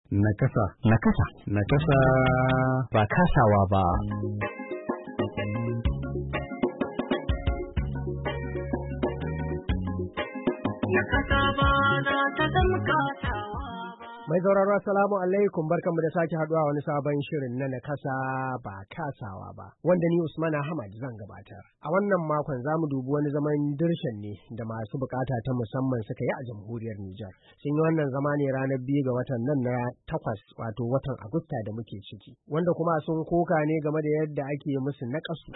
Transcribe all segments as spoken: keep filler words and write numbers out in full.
Nakasa. Nakasa. Nakasa. Ba kasawa ba. Nakasa ba za ta zama kasawa. Mai sauraro assalamu alaikum, barkanmu da sake haduwa wani sabon shirin na nakasa ba kasawa ba, wanda ni Usman Ahmad zan gabatar. A wannan makon za mu dubi wani zaman dirshan ne da masu bukata ta musamman suka yi a jamhuriyar Nijar. Sun yi wannan zama ne ranar biyu ga watan nan na takwas, wato watan Agusta da muke ciki, wanda kuma sun koka ne game da yadda ake musu naƙasu.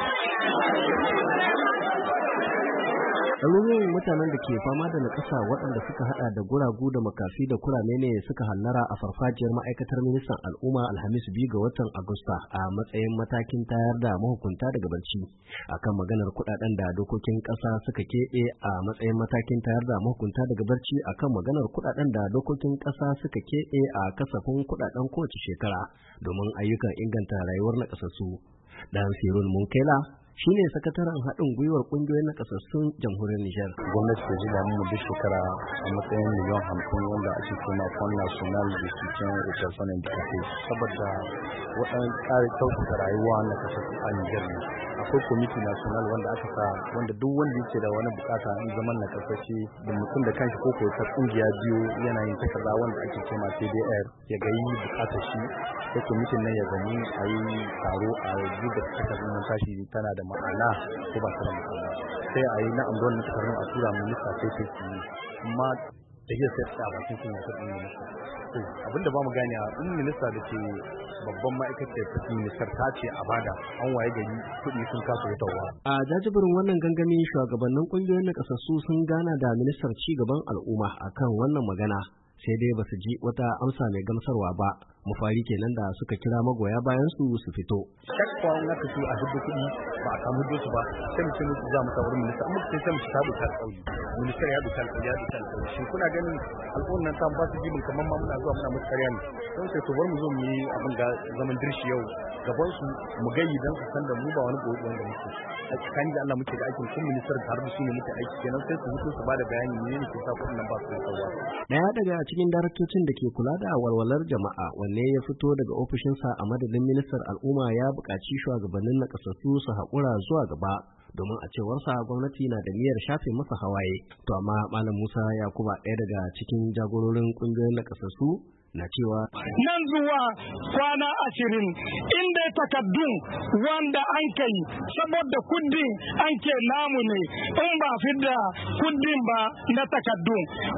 Ɗaruruwan mutanen da ke fama da nakasa waɗanda suka haɗa da guragu da makafi da kurame ne suka hallara a farfajiyar ma'aikatar ministan al'umma Alhamis biyu ga watan Agusta a matsayin matakin tayar da mahukunta daga barci akan maganar kuɗaɗen da dokokin ƙasa suka keɓe a matsayin matakin tayar da mahukunta daga barci akan maganar kuɗaɗen da dokokin ƙasa suka keɓe a kasafin kuɗaɗen kowace shekara domin ayyukan inganta rayuwar nakasassu. Dan Sirun Munkela shi ne sakataren haɗin gwiwar ƙungiyoyin nakasassun jamhuriyar Nijar. Gwamnati ta zuba mu duk shekara a matsayin miliyan hamsin wanda ake kuma Fond National de Soutien aux Personnes Handicapées saboda waɗannan ƙarin kyautata rayuwa na kasassu a Nijar ne. Akwai kwamiti national wanda aka sa wanda duk wanda yake da wani bukata in zaman na kasashe da mutum da kanshi ko ko ta kungiya biyu yana yin takarda wanda ake cewa T D R ya ga yi bukatar shi sai kwamitin nan ya gani a yi taro a duba takardar nan tashi tana da ma'ana ko ba ta da ma'ana sai a yi na amdon na takardar a tura minista sai sai su yi amma da ke sai a bakin sun yasa ɗin minista to abinda ba mu gane a ɗin minista da ke babban ma'aikatar ta ministar ta ce a bada an waye gari kuɗi sun kasa wutarwa. A jajibirin wannan gangami shugabannin ƙungiyoyin nakasassu sun gana da ministar ci gaban al'umma akan wannan magana sai dai basu ji wata amsa mai gamsarwa ba. Mafari kenan da suka kira magoya bayan su su fito. Shakwa na kasu a duk kuɗi ba a samu dosu ba sai mutum su za mu ta wurin minista amma sai mu ta duka alƙawari ministar ya duka alƙawari ya duka alƙawari shi kuna ganin alƙawarin nan ta ba su jibin kamar ma muna zuwa muna musu karya ne don sai to bar mu zo mu yi abin ga zaman dirshi yau gaban su mu gayi dan su san da mu ba wani gobe wanda muke a cikin da Allah muke da aikin kun ministar tare da shi ne muke aiki kenan sai su fito su ba da bayani ne ne ke sa kuɗin nan ba su sauwa. Daya daga cikin daraktocin da ke kula da walwalar jama'a ne ya fito daga ofishinsa a madadin ministar al'umma ya buƙaci shugabannin nakasassu su haƙura zuwa gaba domin a cewarsa gwamnati na da niyyar shafe masa hawaye. To amma Malam Musa Yakuba ɗaya daga cikin jagororin ƙungiyoyin nakasassu na cewa nan zuwa kwana ashirin inda takaddun wanda an kai saboda kuddin an ke namu ne in ba fidda kuddin ba na takaddun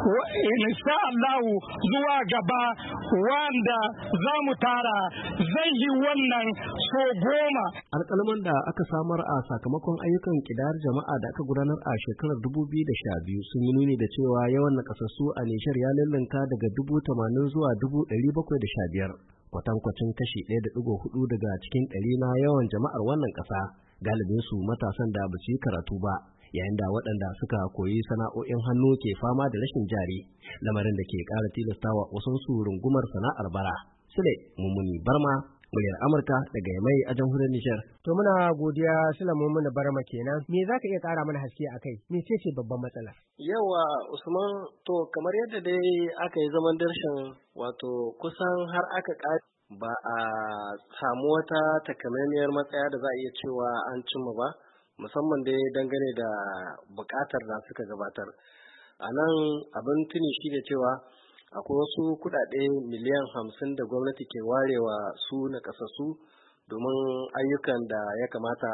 insha Allahu zuwa gaba wanda za mu tara zai yi wannan so goma. Alƙalman da aka samar a sakamakon ayyukan kidayar jama'a da aka gudanar a shekarar dubu biyu da sha biyu sun yi nuni da cewa yawan nakasassu a Nijar ya lallanka daga dubu tamanin zuwa dubu ɗari bakwai da sha biyar, kwatankwacin kashi ɗaya da ɗigo hudu daga cikin ɗari na yawan jama'ar wannan ƙasa, galibin su matasan da ba su yi karatu ba, yayin da waɗanda suka koyi sana'o'in hannu ke fama da rashin jari, lamarin da ke ƙara tilastawa wasu su rungumar sana'ar bara. Sule Mummuni Barma, muryar Amurka daga Yamai a jamhuriyar Nijar. To muna godiya Sule Mummuni Barma kenan. Me za ka iya ƙara mana haske a kai? Me ce ce babban matsala? Yawa Usman, to kamar yadda dai aka yi zaman darshan wato kusan har aka ƙare ba a samu wata takamaimiyar matsaya da za a iya cewa an cimma ba, musamman dai dangane da buƙatar da suka gabatar. A nan abin tuni shi da cewa akwai wasu kuɗaɗe miliyan hamsin da gwamnati ke warewa su na ƙasassu domin ayyukan da ya kamata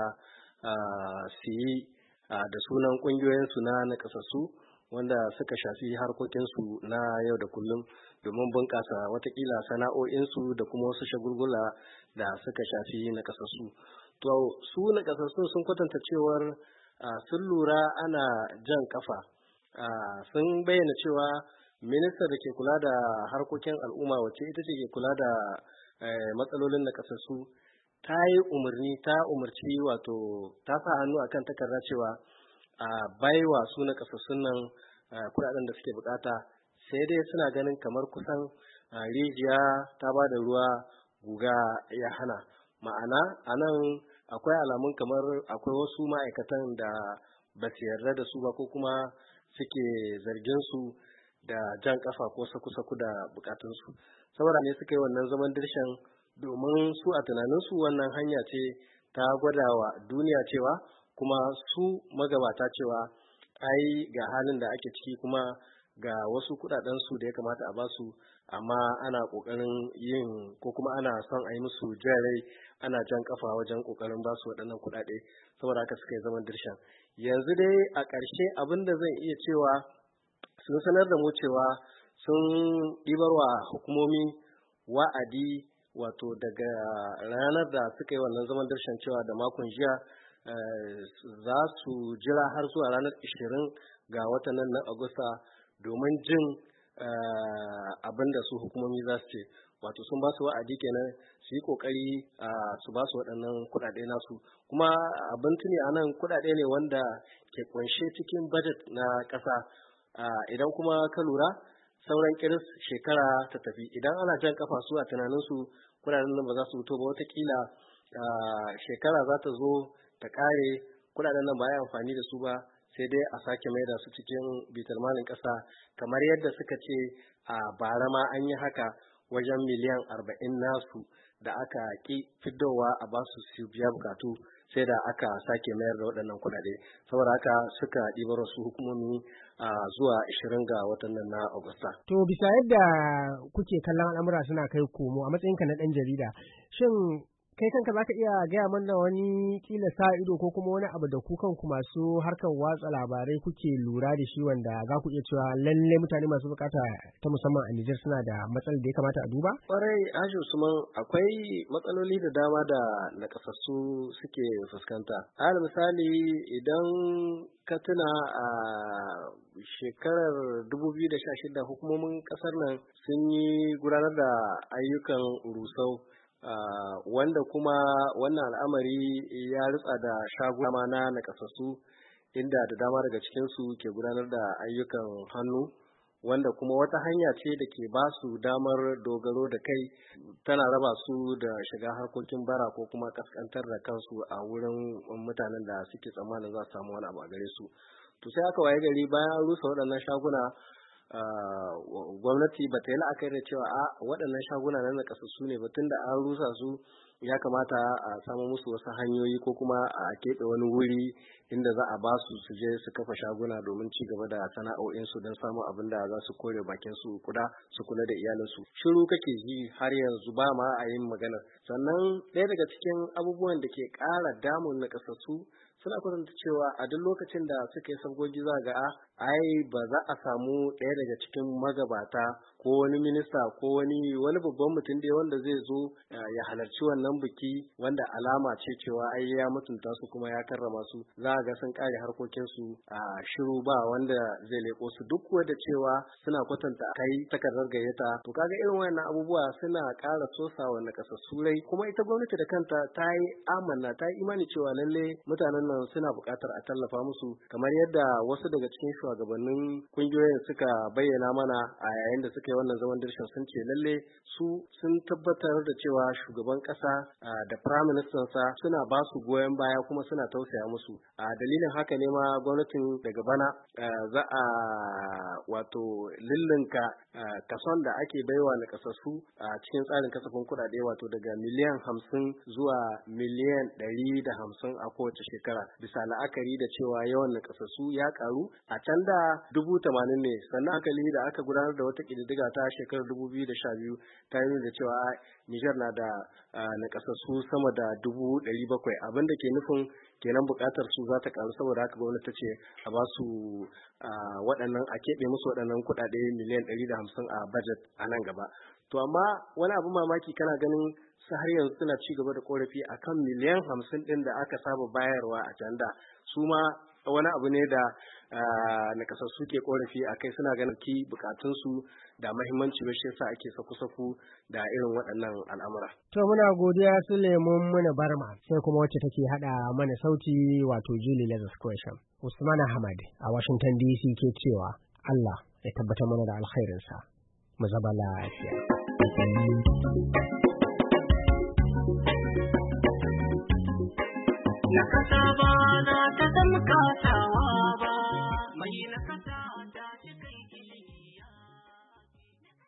su yi da sunan ƙungiyoyinsu na nakasassu wanda suka shafi harkokinsu na yau da kullum domin bunƙasa watakila sana'o'insu da kuma wasu shagulgula da suka shafi nakasassu. To su nakasassun sun kwatanta cewar sun lura ana jan kafa, sun bayyana cewa minista da ke kula da harkokin al'umma wacce ita ce ke kula da matsalolin nakasassu ta yi umarni ta umarci wato ta sa hannu akan takarda cewa a baiwa su nakasassun nan kudaden da suke bukata, sai dai suna ganin kamar kusan rijiya ta ba da ruwa guga ya hana. Ma'ana a nan akwai alamun kamar akwai wasu ma'aikatan da ba su yarda da su ba ko kuma suke zargin su da jan kafa ko saku-saku da bukatunsu. saboda ne suka yi wannan zaman dirshan domin su a tunaninsu wannan hanya ce ta gwadawa duniya cewa kuma su magabata cewa ai ga halin da ake ciki kuma ga wasu kudaden su da ya kamata a basu amma ana kokarin yin ko kuma ana son a yi musu jarai ana jan kafa wajen kokarin basu waɗannan kudade saboda haka suka yi zaman dirshan. Yanzu dai a ƙarshe abin da zan iya cewa sun sanar da mu cewa sun ɗibarwa hukumomi wa'adi wato daga ranar da suka yi wannan zaman dirshan cewa da makon jiya za su jira har zuwa ranar ishirin ga watan nan na Agusta domin jin abin da su hukumomi za su ce, wato sun ba su wa'adi kenan su yi kokari su ba su waɗannan kuɗaɗe nasu, kuma abin tuni a nan kuɗaɗe ne wanda ke kunshe cikin budget na ƙasa. Idan kuma ka lura sauran kiris shekara ta tafi, idan ana jan kafa su a tunaninsu kuɗaɗen nan ba za su fito ba, watakila shekara za ta zo ta ƙare kuɗaɗen nan ba ya amfani da su ba, sai dai a sake maida su cikin bitalmalin ƙasa kamar yadda suka ce a bara ma an yi haka wajen miliyan arba'in nasu da aka ƙi fidowa a basu su biya bukatu sai da aka sake mayar da waɗannan kuɗaɗe, saboda haka suka ɗibar wasu hukumomi a zuwa ashirin ga watan nan na Agusta. To bisa yadda kuke kallon al'amura suna kai komo a matsayinka na ɗan jarida, shin kai kanka zaka iya gaya mana wani kila sa ido ko kuma wani abu da ku kanku masu harkar watsa labarai kuke lura da shi wanda za ku iya cewa lalle mutane masu bukata ta musamman a Nijar suna da matsalar da ya kamata a duba? Kwarai Haji Usman, akwai matsaloli da dama da nakasassu suke fuskanta. Alal misali idan ka tuna a shekarar dubu biyu da sha shida hukumomin kasar nan sun yi gudanar da ayyukan rusau Uh, wanda kuma wannan al'amari ya ritsa da shaguna na nakasassu inda da dama daga cikinsu ke gudanar da ayyukan hannu, wanda kuma wata hanya ce da ke ba su damar dogaro da kai, tana raba su da shiga harkokin bara ko kuma kaskantar da kansu a wurin mutanen da suke tsammanin za su samu wani abu a gare su. To sai aka waye gari bayan an rusa waɗannan shaguna, Uh, gwamnati ba ta yi la'akari da cewa a waɗannan shaguna na nakasassu ne ba, tun da an rusa su ya kamata a samu musu wasu hanyoyi ko kuma a keɓe wani wuri inda za a ba su su je su kafa shaguna domin ci gaba da sana'o'insu don samun abin da za su kore bakin su kuda su kula da iyalinsu. Shiru kake ji har yanzu ba ma a yin magana. Sannan ɗaya daga cikin abubuwan da ke ƙara damun nakasassu suna kwatanta cewa a duk lokacin da suka yi sabgogi za ga a ai ba za a samu ɗaya daga cikin magabata ko wani minista ko wani wani babban mutum dai wanda zai zo ya halarci wannan biki wanda alama ce cewa ai ya mutunta su kuma ya karrama su, za ga sun kare harkokin su a shiru ba wanda zai leko su, duk wanda cewa suna kwatanta kai takardar gayyata. To kaga irin wannan abubuwa suna ƙara sosa wa nakasassu rai, kuma ita gwamnati da kanta ta yi amanna ta yi imani cewa lalle mutanen nan suna buƙatar a tallafa musu, kamar yadda wasu daga cikin shugabannin kungiyoyin suka bayyana mana a yayin da suka yi wannan zaman dirshan, sun ce lalle su sun tabbatar da cewa shugaban ƙasa da prime minister sa suna ba su goyon baya kuma suna tausaya musu. A dalilin haka ne ma gwamnatin daga bana za a wato lillinka kason da ake baiwa na kasassu a cikin tsarin kasafin kuɗaɗe, wato daga miliyan hamsin zuwa miliyan ɗari da hamsin a kowace shekara, bisa la'akari da cewa yawan nakasassu ya karu. A can da dubu tamanin ne, sannan hankali da aka gudanar da wata ƙididdiga ta shekarar dubu biyu da sha biyu ta yi da cewa Nijar na da nakasassu sama da dubu ɗari bakwai, abin da ke nufin kenan buƙatar su za ta karu, saboda haka gwamnati ta ce a ba su waɗannan a keɓe musu waɗannan kuɗaɗe miliyan ɗari da hamsin a budget a nan gaba. To amma wani abu mamaki kana ganin su har yanzu suna ci gaba da korafi akan miliyan hamsin ɗin da aka saba bayarwa a can da, su ma wani abu ne da nakasassu ke korafi a kai, suna ganin ki bukatunsu da mahimmanci ba, shi yasa ake saku-saku da irin waɗannan al'amura. To muna godiya su lemun muna barma, sai kuma wacce take haɗa mana sauti wato Julie Lazarus Gresham. Usman Ahmad a Washington D C ke cewa Allah ya tabbatar mana da alkhairinsa. Mu zaba lafiya. Na kasa ba za ta zama kasa